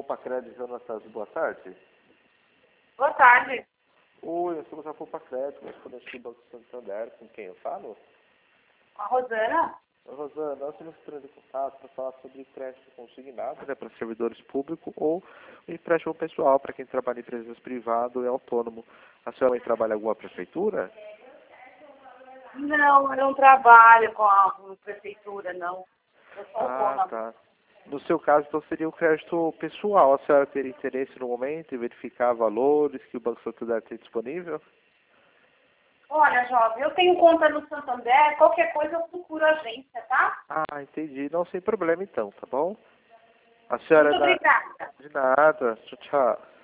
Crédito, Anastácio, boa tarde. Boa tarde. Oi, eu sou o Crédito, correspondente do Banco Santander, com quem eu falo? A Rosana? Rosana, nós estamos entrando em contato para falar sobre empréstimo consignado, né, para servidores públicos ou empréstimo pessoal para quem trabalha em empresas privadas e autônomo. A senhora trabalha em alguma prefeitura? Não, eu não trabalho com a prefeitura, não. Eu sou autônoma. Tá. No seu caso, então, seria um crédito pessoal. A senhora teria interesse no momento em verificar valores que o Banco Santander tem disponível? Olha, jovem, eu tenho conta no Santander, qualquer coisa eu procuro a agência, tá? Ah, entendi. Não, sem problema então, tá bom? A senhora Muito obrigada. De nada. Tchau, tchau.